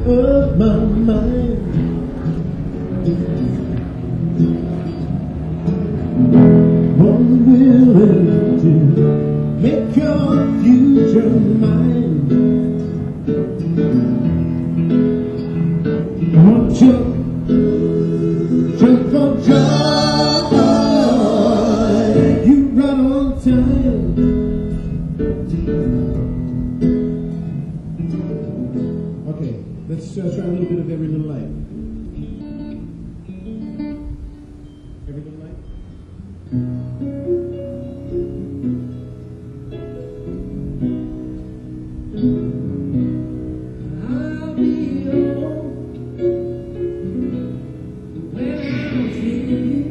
of my mind. Only willing to make your future mine. Won't you jump for joy? You right on time. Okay, let's try a little bit of Every Little Light. Every Little Light. I'll be home when I'm feeling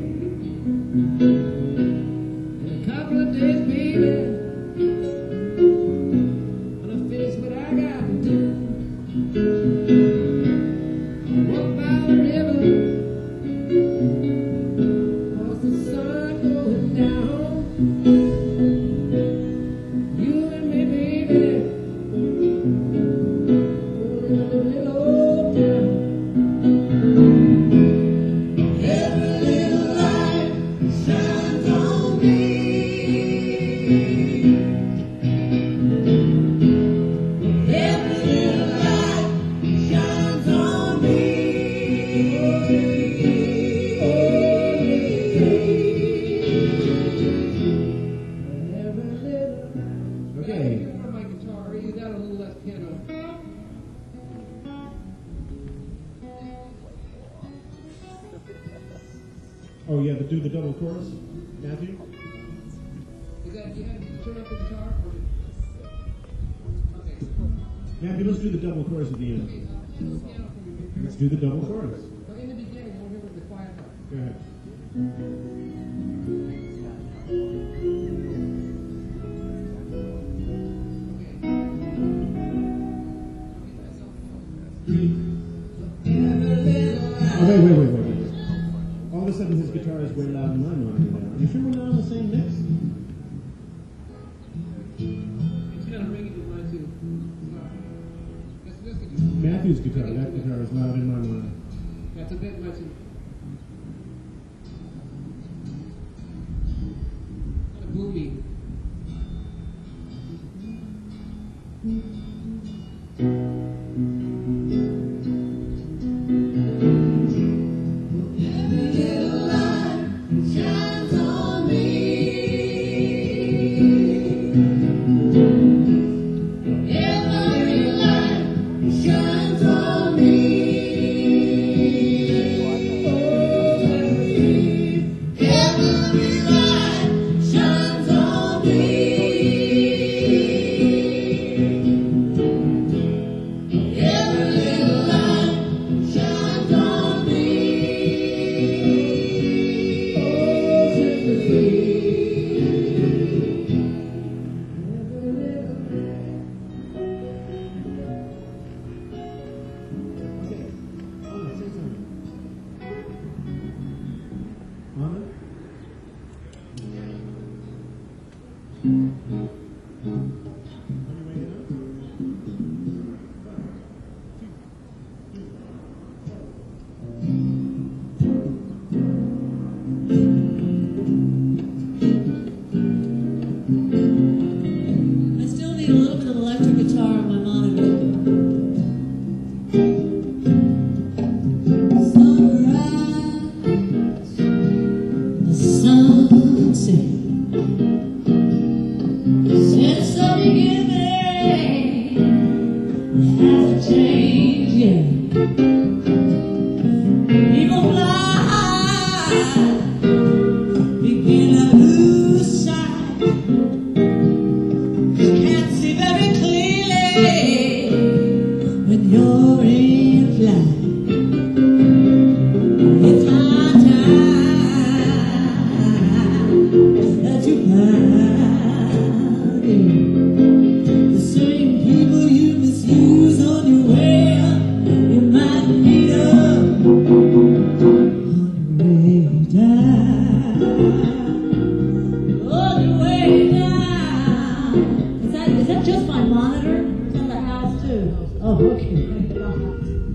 in a couple of days, baby. When I finish what I got to do, walk by the river, watch the sun going down. You and me, baby. Oh, yeah, do the double chorus, Matthew? You have to turn up the guitar? Okay. Matthew, let's do the double chorus at the end. Let's do the double chorus. Well, in the beginning, we'll hear with the quiet part. Go ahead. Oh, wait. All of a sudden his guitar is way loud in my monitor now. Are you sure we're not on the same mix? It's kind of ringing in mine too. Matthew's guitar, that guitar is loud in my monitor. That's a bit much. Kind of boomy. Is that just my monitor? It's on the house too. Oh, okay.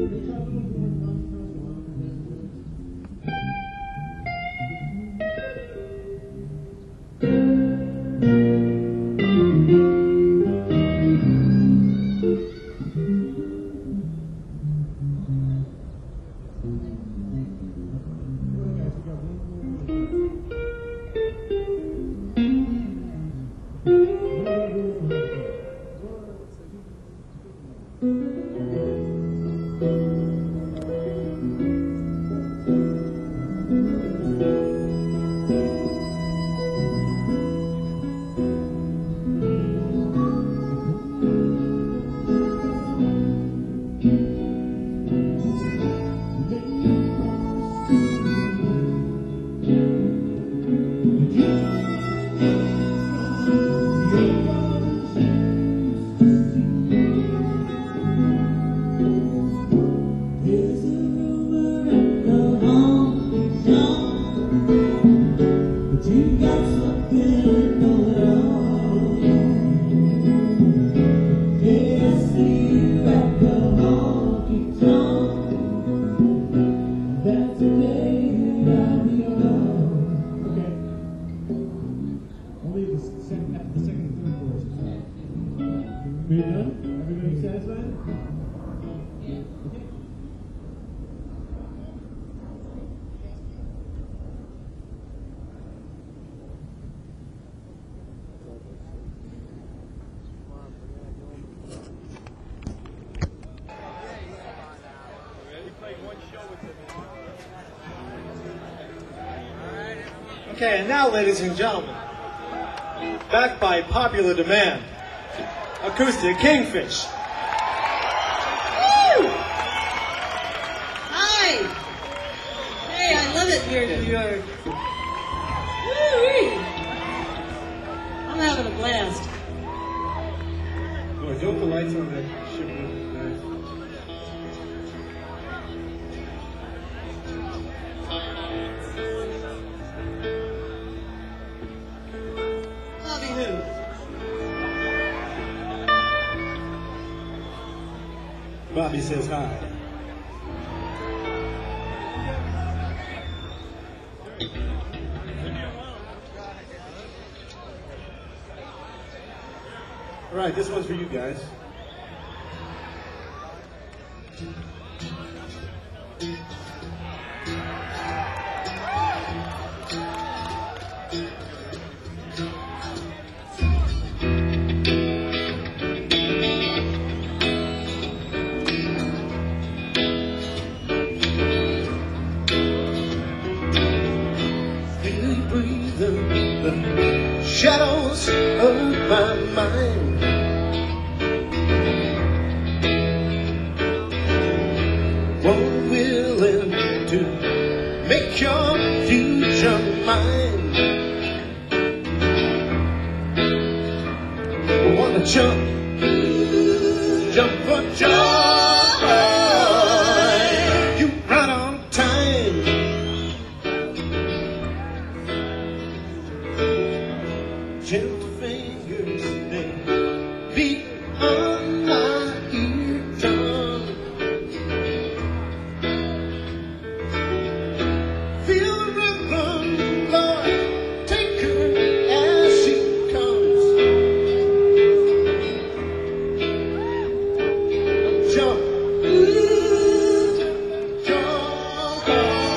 Are you done? Everybody satisfied? Okay, and now, ladies and gentlemen, backed by popular demand, Acoustic Kingfish. Woo! Hi! Hey, I love it here in New York. Woo-wee! I'm having a blast. Boy, don't the lights on that ship look nice. Bobby who? Bobby says hi. All right, this one's for you guys. The shadows of my mind, one willing to make your future mine. I wanna jump for joy. You right on time. Gentle fingers, they beat on my eardrum. Feel the rhythm, Lord, take her as she comes. Jump, joy,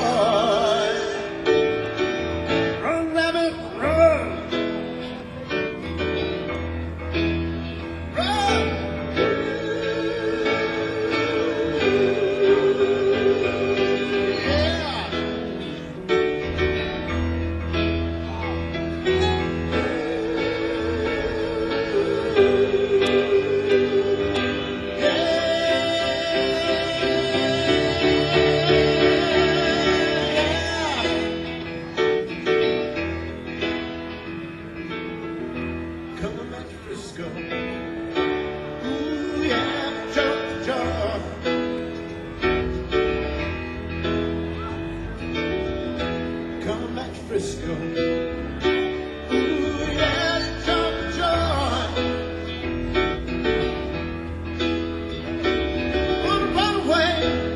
run, rabbit, run. Come back to Frisco. Ooh, yeah, jump, jump. Come back to Frisco. Ooh, yeah, jump, jump. Wanna run away.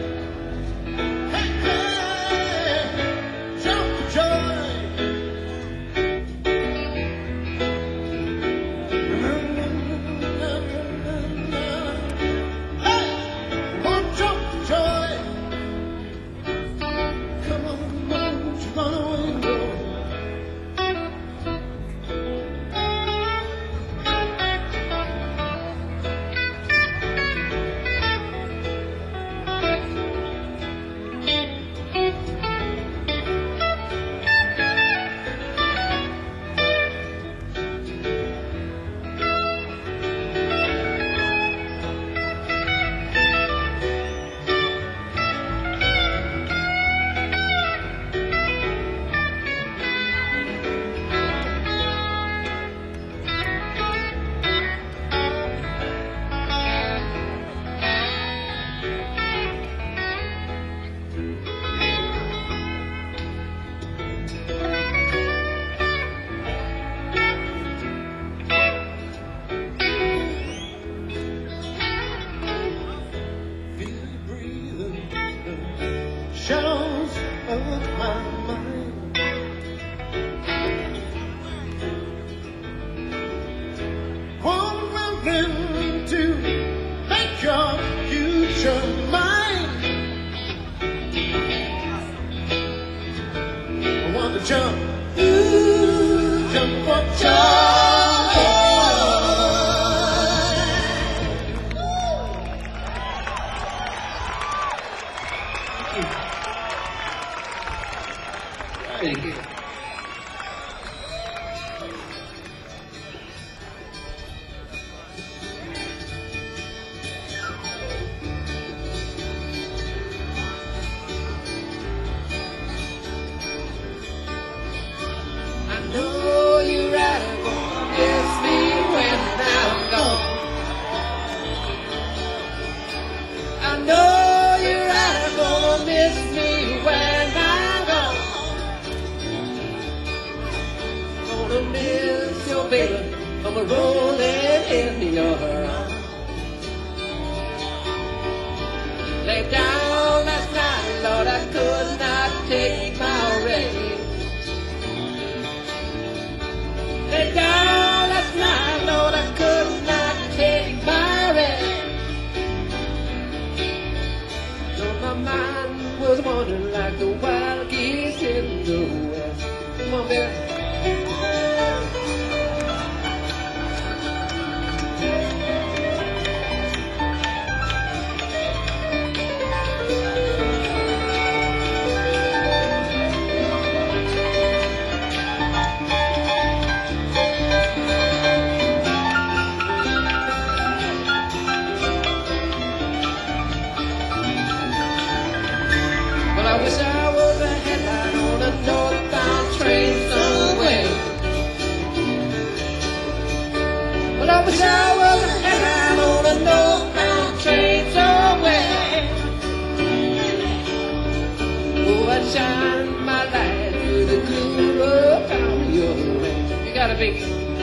your mind. I want to jump, jump for joy. Thank you. I know you're right, I'm gonna miss me when I'm gone. I know you're right, I'm gonna miss me when I'm gone. Gonna miss your baby, I'm rolling in your arms. Lay down last night, Lord, I could not take my rest. Lay down last night, Lord, I could not take my rest. Though my mind was wandering like the wild geese in the west. Come on, baby. Well, I wish I was a headline on a northbound train somewhere. Well, I wish I was a headline on a northbound train somewhere. Oh, I'd shine my light through the gloom around your way. You gotta be.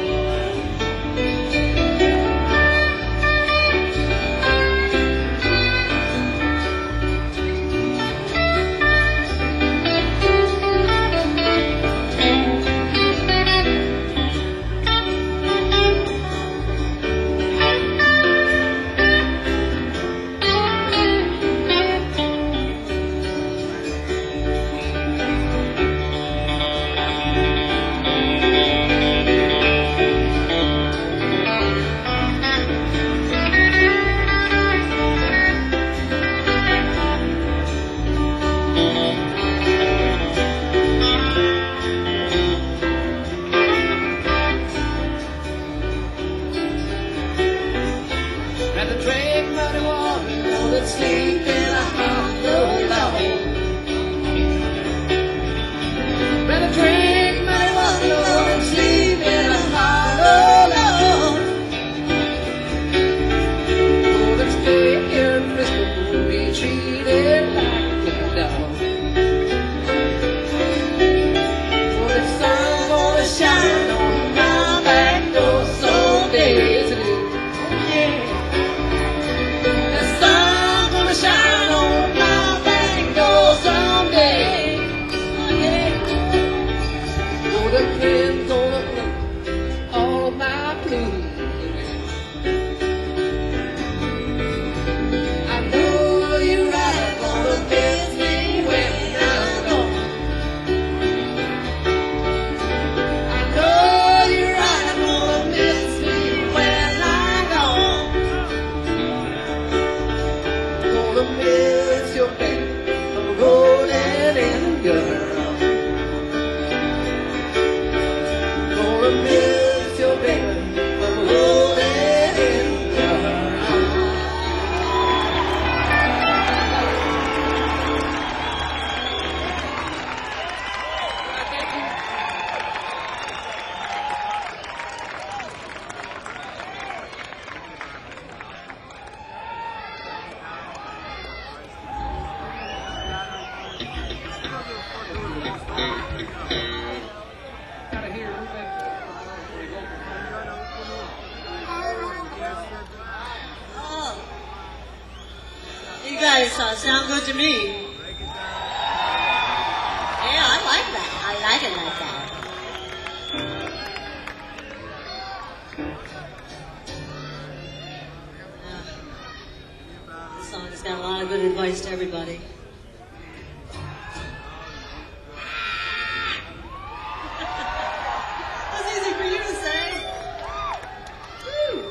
Rather drink muddy water than sleep in a hollow log. Rather drink muddy water than sleep in a hollow log. Oh, than stay here in Frisco and be treated like a dog. Oh, the sun's gonna shine on my back door someday. Yes, it is. The sun's gonna shine on my back door someday. Oh, yeah. Oh, the wind's gonna blow all my blues away. I know you're right, gonna miss me when I'm gone. I know you're right, I'm gonna miss me when I'm gone. Gonna miss your baby, I'm rolling in your arms. Gonna miss your baby, I'm rolling in your arms. Gotta hear who Oh. You guys sound good to me. Yeah, I like that. I like it like that. Yeah. This song is He's got a lot of good advice to everybody. That's easy for you to say. Woo.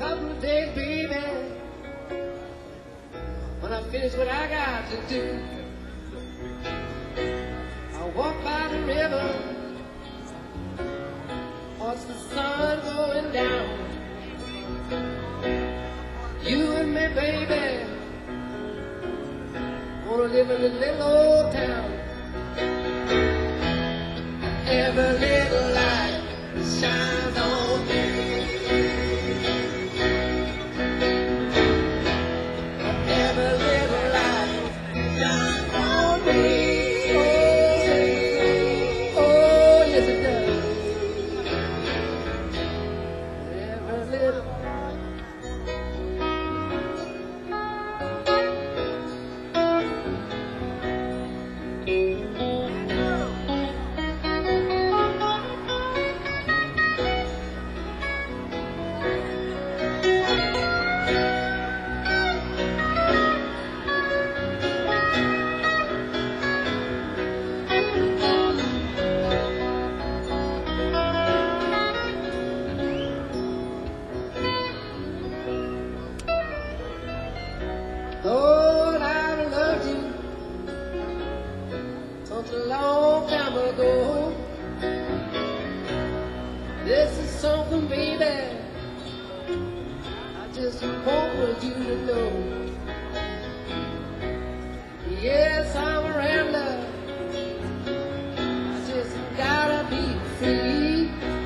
couple of days, baby, when I finish what I got to do. I'll walk by the river, watch the sun going down. You and me, baby, wanna live in this little old town. Every little light shines on me. Every little light shines on me. Oh, yes it does. Every little. Lord, I loved you such a long time ago. This is something, baby, I just want you to know. Yes, I'm a rambler, I just gotta be free.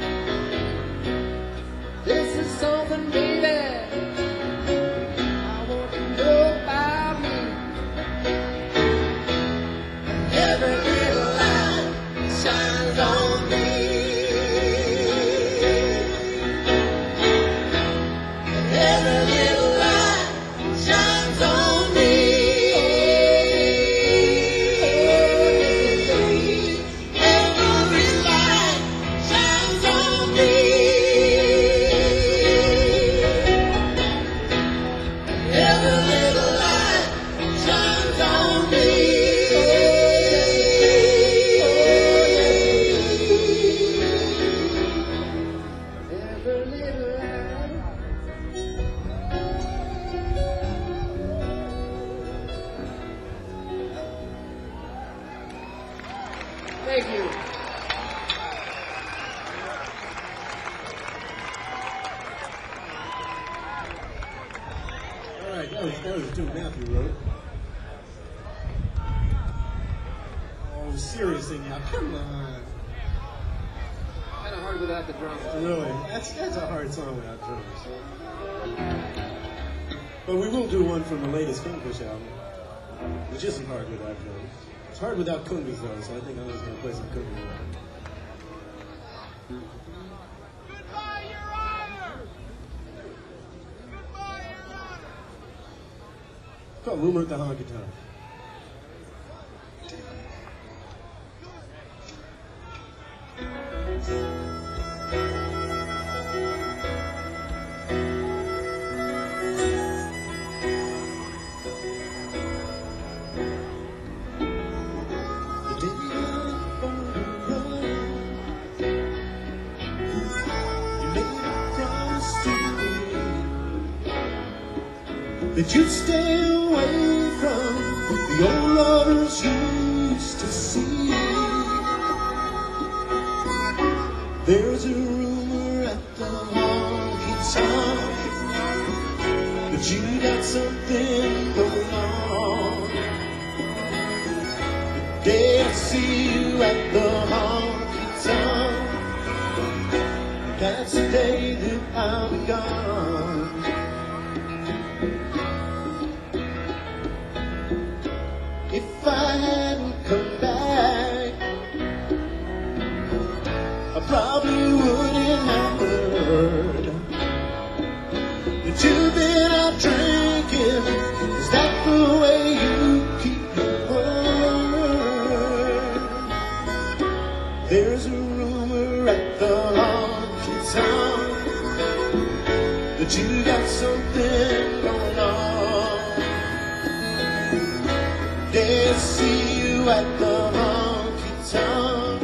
This is something, baby, every little light shines on me. Every little light shines on me. Every light shines on me. Every little light shines on me. Thank you. All right, that was Jim Matthew wrote. Oh, seriously now, come on. Kind of hard without the drums. Really, that's a hard song without drums. But we will do one from the latest Kingfish album, which isn't hard without drums. It's hard without kungas though, so I think I'm just going to play some kungas. Goodbye, Your Honor! Goodbye, Your Honor! It's called Rumor at the Honky Tonk. That you'd stay away from the old lovers you used to see. There's a rumor at the honky tonk that you got something going on. The day I see you at the honky tonk, that's the day that I'm gone. If I hadn't come back, I probably wouldn't have heard that you've been out drinking. Is that the way you keep your word? There's a rumor at the honky tonk that you got something going on. They see you at the honky tonk,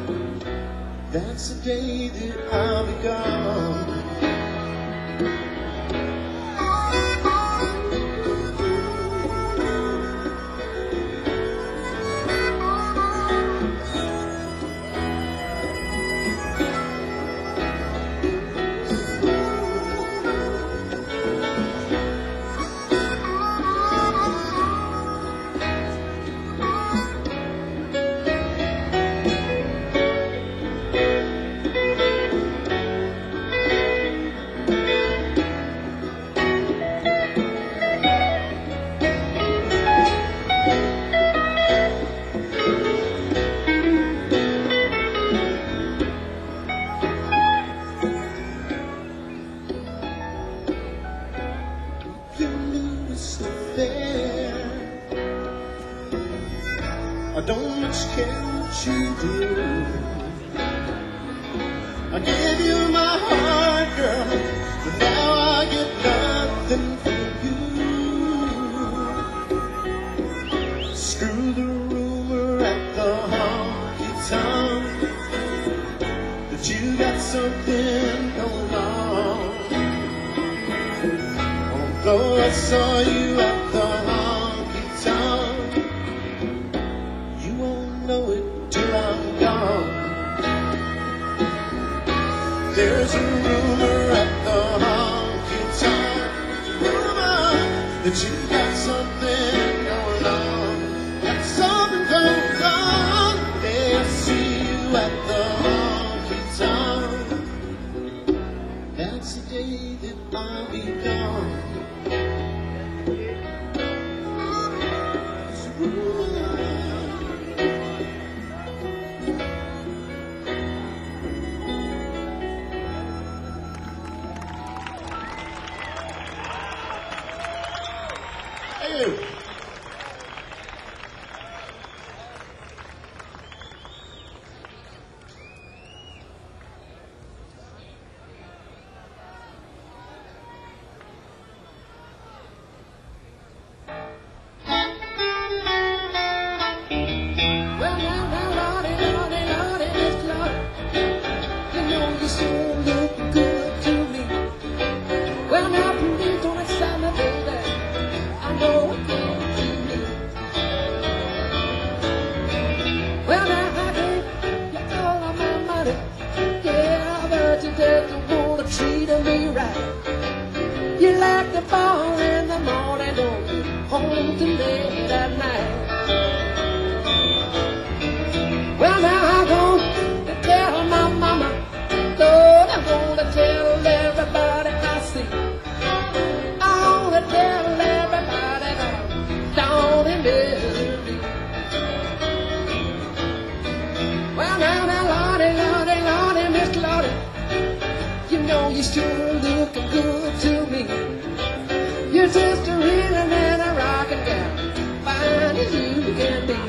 that's the day that I'll be gone. can't you do? I gave you my heart, girl, but now I get nothing from you. Screw the rumor at the honky tonk that you got something going on. Although I saw you at the honky tonk, you won't know it till I'm gone. There's a rumor at the honky tonk, rumor that you got something going on. Got something going on. Yeah, I see you at the honky tonk. That's the day that I'll be gone. There's a rumor. Hey. Well, now, Lordy, Lordy, Lordy, Miss Lordy, you know you sure look good to me. Well, now, please don't excite me, baby. I know it can't be me. Well, now, I gave you all of my money. Yeah, I bet you that you wanna treat me right. You like the ball in the morning, don't you? Home too late at night. Well, now I'm gonna tell my mama, Lord, I'm gonna tell everybody I see. I'm gonna tell everybody down in Missouri. Well, now, Lordy, Lordy, Lordy, Miss Lordy, you know you sure looking good to me. You're just a reeling and a rocking gal, fine as you can be.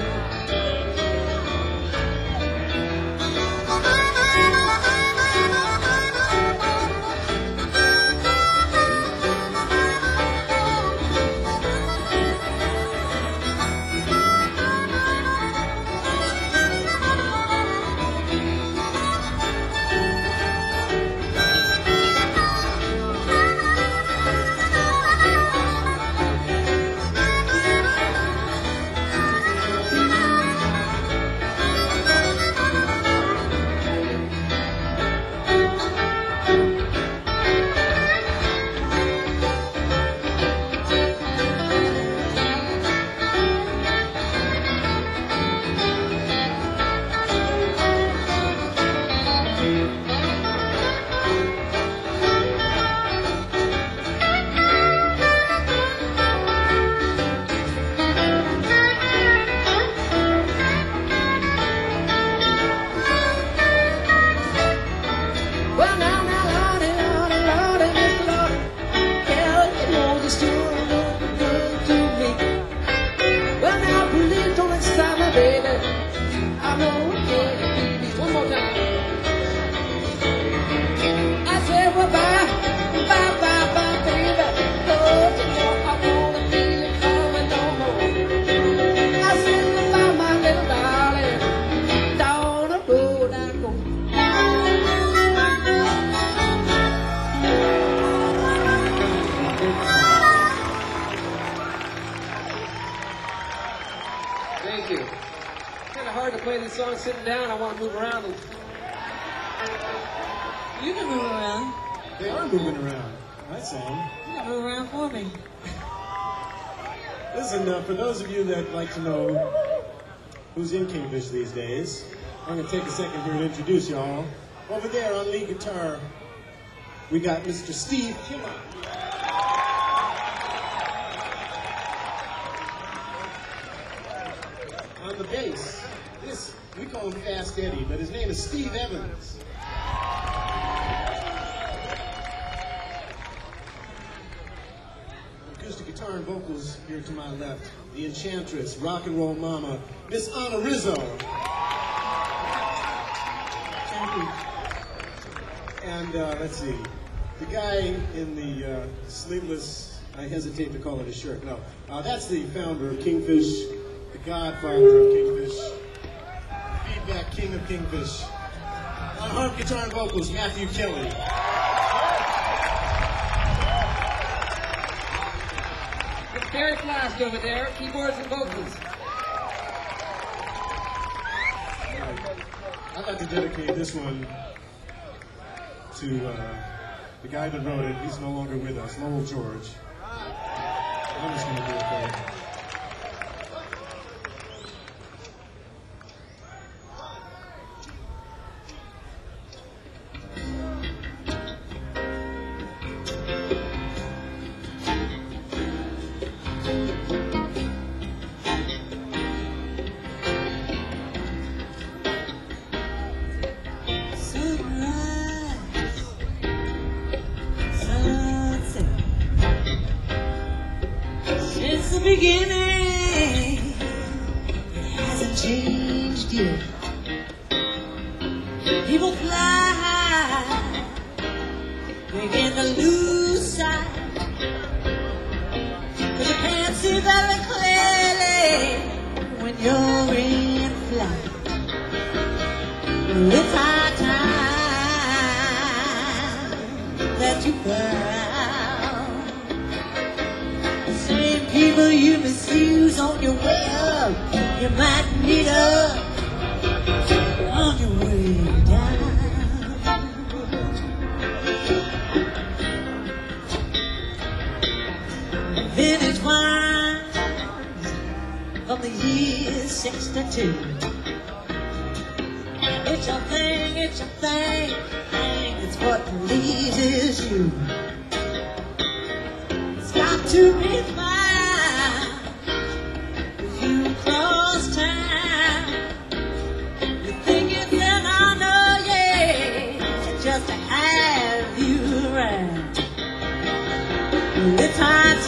Well, now, Lordy, Lordy, Lordy, Miss Lordy, yeah, you know you still look good to me. Well, now, please don't excite me, baby. I know it can't be me. One more time. I said, well, bye, bye, bye, bye, baby. Lord, you know I wanna be you coming no more. I said, goodbye, my little darling, down the road I go. Thank you. Kind of hard to play these songs sitting down. I want to move around. You can move around. They are moving around. I sang. You can move around for me. Listen, for those of you that like to know who's in Kingfish these days, I'm going to take a second here to introduce y'all. Over there on lead guitar, we got Mr. Steve Kimmer. On the bass, we call him Fast Eddie, but his name is Steve Evans. Acoustic guitar. guitar and vocals here to my left, the enchantress, rock and roll mama, Miss Anna Rizzo. Thank you. And let's see, the guy in the sleeveless, I hesitate to call it a shirt, no. That's the founder of Kingfish, the godfather of Kingfish, feedback king of Kingfish. On harp, guitar, and vocals, Matthew Kelly. Barry Flask over there, keyboards and vocals. I'd like to dedicate this one to the guy that wrote it. He's no longer with us, Lowell George. I'm just going to do it for you. Since the beginning, it hasn't changed yet. People fly, begin to lose sight, 'cause you can't see very clearly when you're in flight. It's high time that you found people you misuse on your way up. You might meet up on your way down. Vintage wines from the year 62. It's your thing, it's your thing, it's what pleases you. It's got to be fine. It's high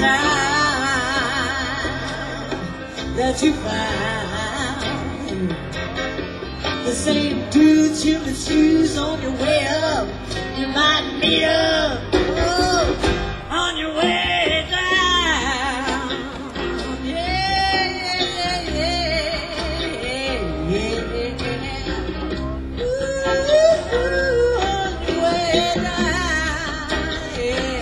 time that you found the same dudes you misuse on your way up. You might meet up on your way down. Yeah, yeah, yeah, yeah, yeah. Ooh, on your way down. Yeah.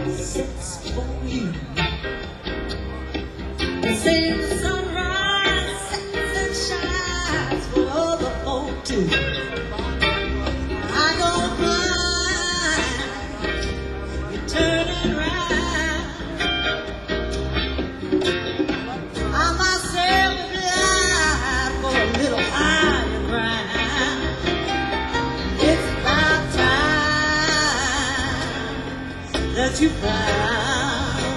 sets for you. The same sunrise sets and shines for other folk too. I don't mind you turning round. I myself applied for a little higher ground. It's about time that you found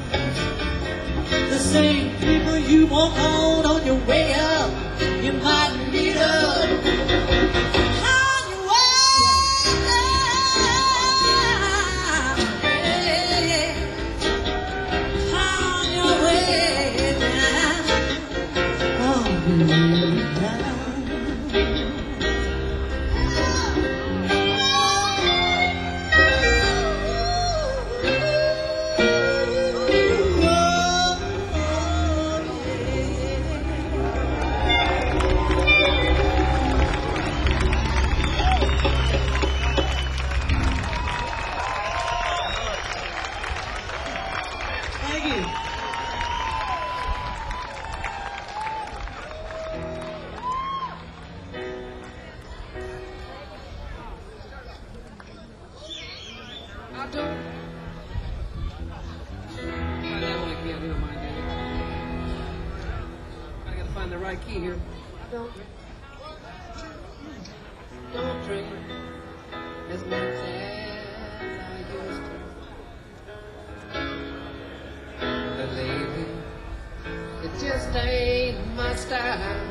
the same people you want on your way up. You might meet up on your way down. On your way down. On your way down. Thank you. I don't. Find that one again. Never mind that. I gotta find the right key here. I don't drink as much as I used to. But lately, it just ain't my style.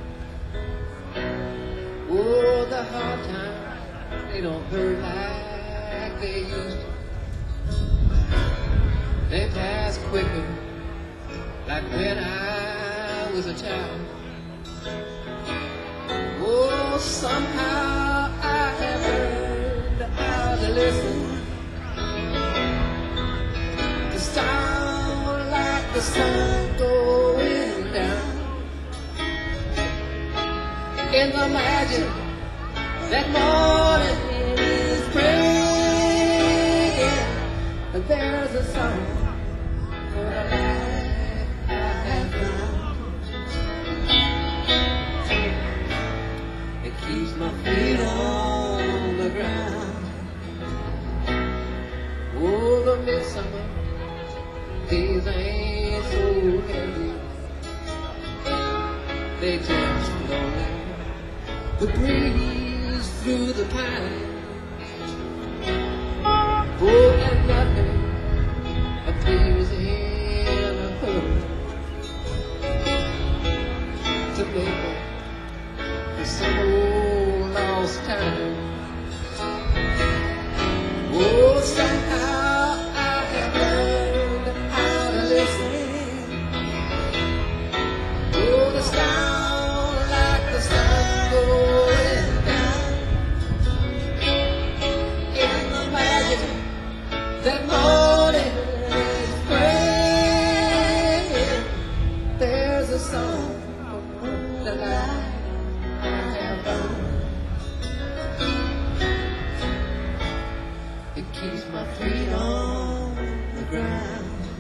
Oh, the hard times, they don't hurt like they used to. They pass quicker, like when I was a child. Oh, somehow I have learned how to listen. To sound like the sun going down. In the magic that morning is breaking, but there's a song for the life I have found. It keeps my feet on the ground. Oh, the midsummer days ain't so heavy. They just blow the breeze through the pine. Oh, and nothing appears in a hurry to make up for some old lost time. Oh, somehow I have learned how to listen. Oh, the sound like the sun going down. In the magic that morning is praying. There's a song that I have found. It keeps my feet on the ground.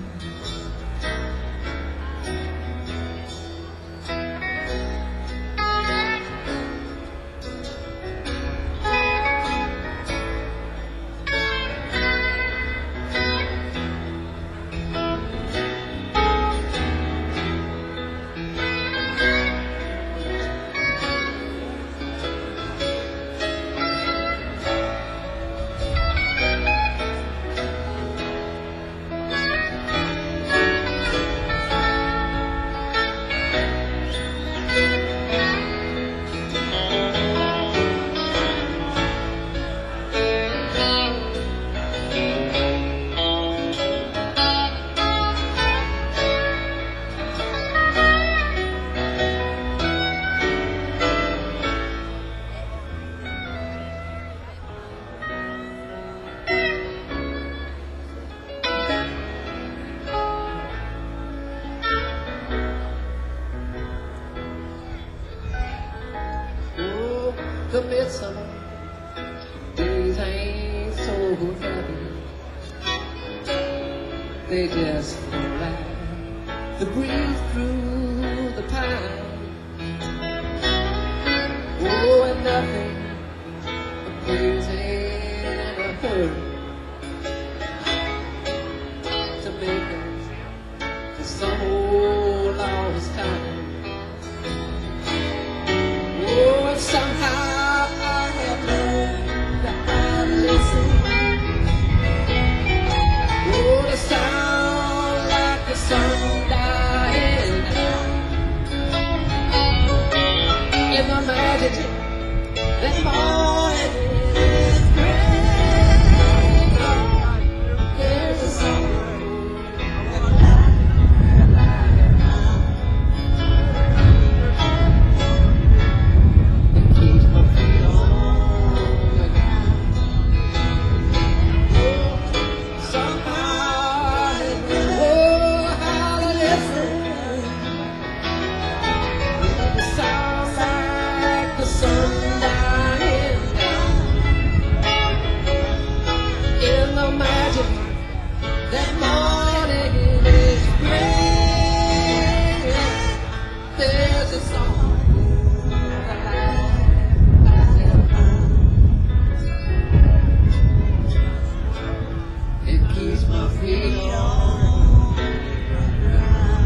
The midsummer days ain't so happy. they just feel like the breeze through the pine. Oh, and nothing but crazy and a hurry to make it for some old lost time. Oh, and somehow I have learned that I listen. Oh, the sound like the sun dying down. In the magic that morning is great. There's a song that keeps my feet on the ground. Somehow I know how to listen. The sound like the sun dying down. In the magic that morning is great. There's a song that I have found. It keeps my feet on the ground.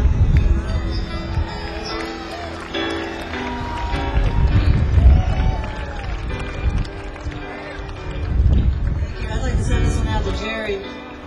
I'd like to send this one out to Jerry.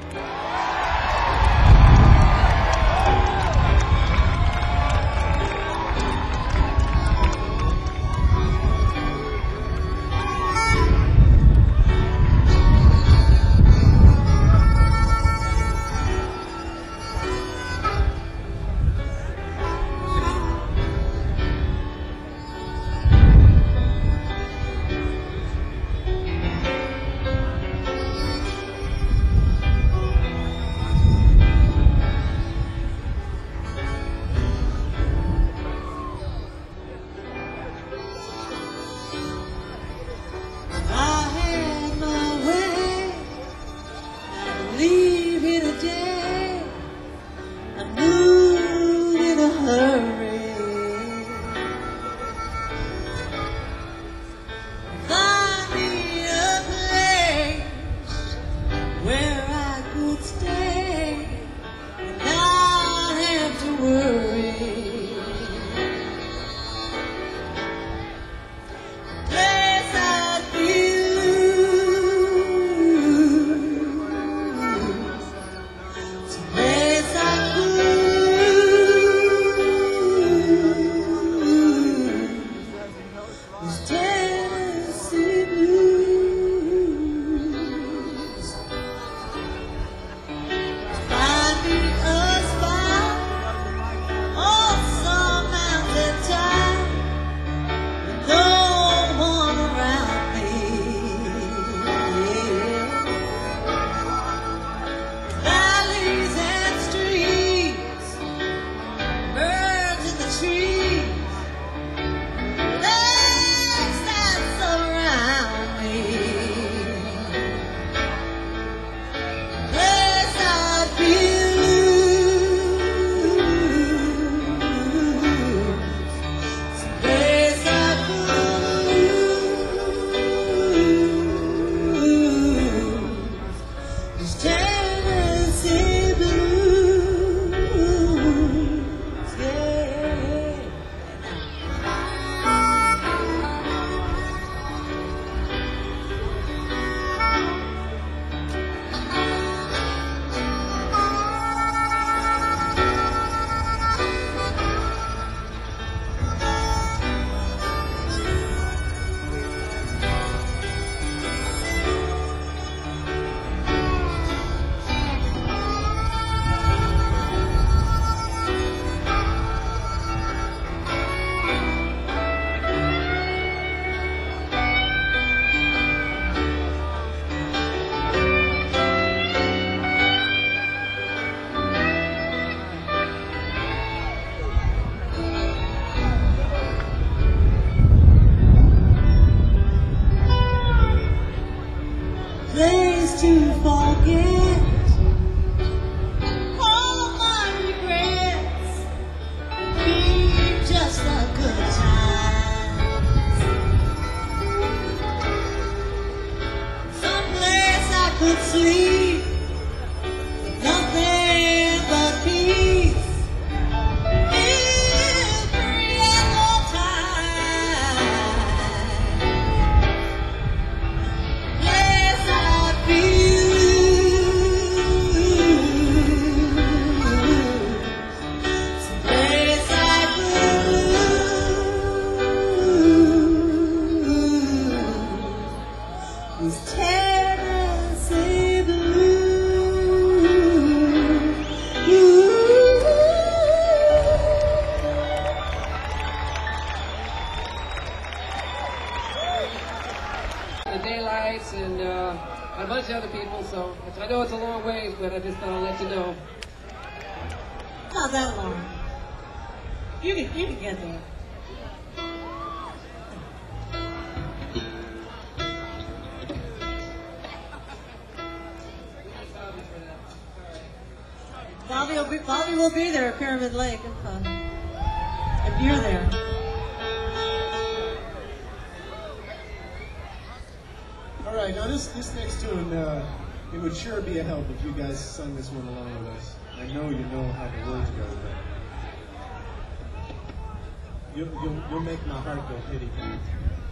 I had my way. I'd leave here today. I moved in a hurry. Find me a place where I could stay and not have to worry. Place I'd feel loose. Place I could was Tennessee blues. Find me a spot on some mountain top with no one around me. Valleys and streams, birds in the trees, lakes that surround me. Place I'd feel loose. Place I could was Tennessee blues. Yeah. Place to forget would sleep, nothing but peace. Every other time, yes, I feel someplace like blue is Tennessee The Daylights and a bunch of other people, so I know it's a long ways, but I just thought I'd let you know. Not that long. You can get there. Bobby will be there at Pyramid Lake if you're there. All right, now this next tune, it would sure be a help if you guys sung this one along with us. I know you know how the words go, but you'll make my heart go pity pat.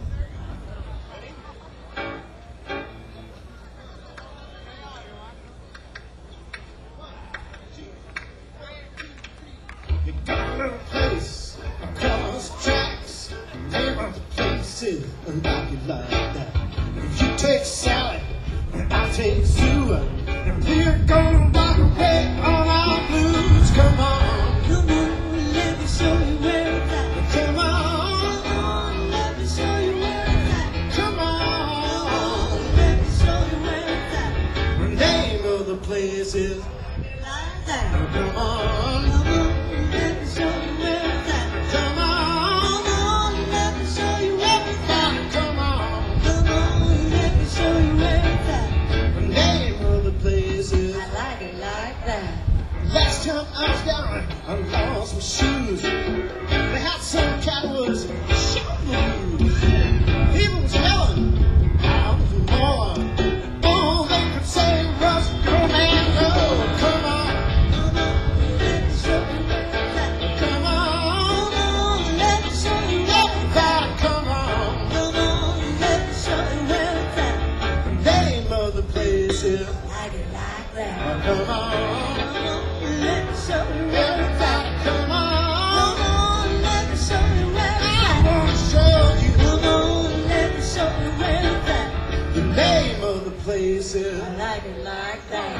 You got a little place across the tracks, name of the place is like you like that. If you take Sally, and I'll take Sue, and we're gonna rock away all our blues. Come on, Come on, let me show you where it's at. come on, Come on, let me show you where it's at. come on. Let me show you where it's at. The name of the place is, Like that. come on, Come on, let me show you where it's at. come on, Come on, let me show you where it's at. come on. Come on, let me show you where it's at. The name of the place is. I like it like that. Last time I was down, I lost my shoes. They had some cowboys shooting. People was yelling, I was more. All they could say was, go man, go. Come on, Come on, let me show you where it's at. come on. Come on, let me show you where it's at. Everybody, come on. Come on, let me show you where it's at. The name of the place is, Like it like that. come on. Come on, let me show you where it's at. Everybody, come on. Come on, let me show you where it's I at. want to show you. Come on, let me show you where it's at. The name of the place is. I like it like that.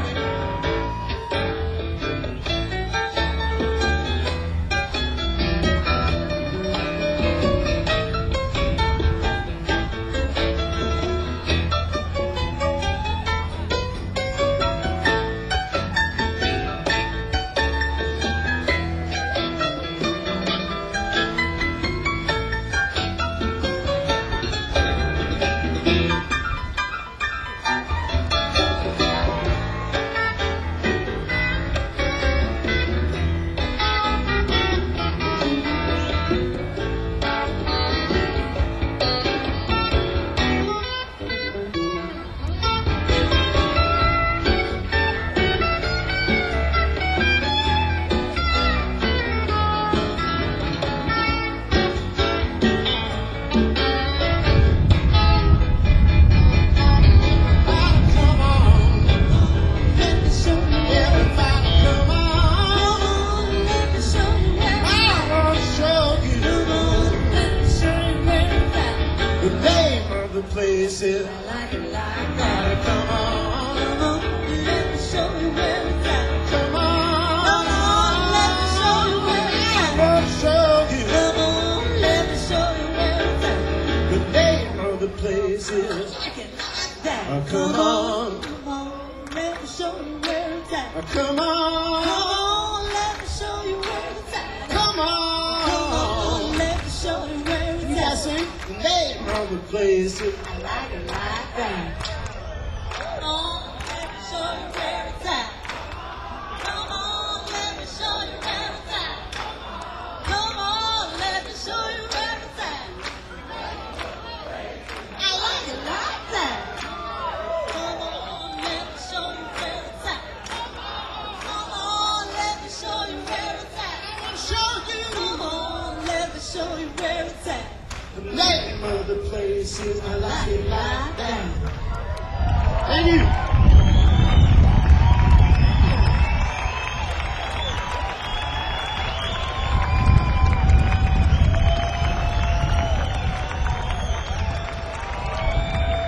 Come on. Let me show you where Everybody, come on. Come on, let me show you where it's I at. want to show you. Come on, let me show you where it's at. The name of the place is. I like it like that. Come on. Come on, let me show you where it's at. Come on. Come on, let me show you where it's I at. want to show you. Come on, let me show you where it's at. The name of the place is. Like it like that. Come on. Come on, let me show you where it's at. Come Come on. on, let me show you where it's at. Come Come on, on. let me show you where it's Yes, at. the name of the place is. I like it like that. Come on, let me show you where it's at. Come on, let me show you where it's at. Come on, let me show you where it's at. I like it like that. Come on, let me show you where it's at. The name of the place is I like it like that. Thank you.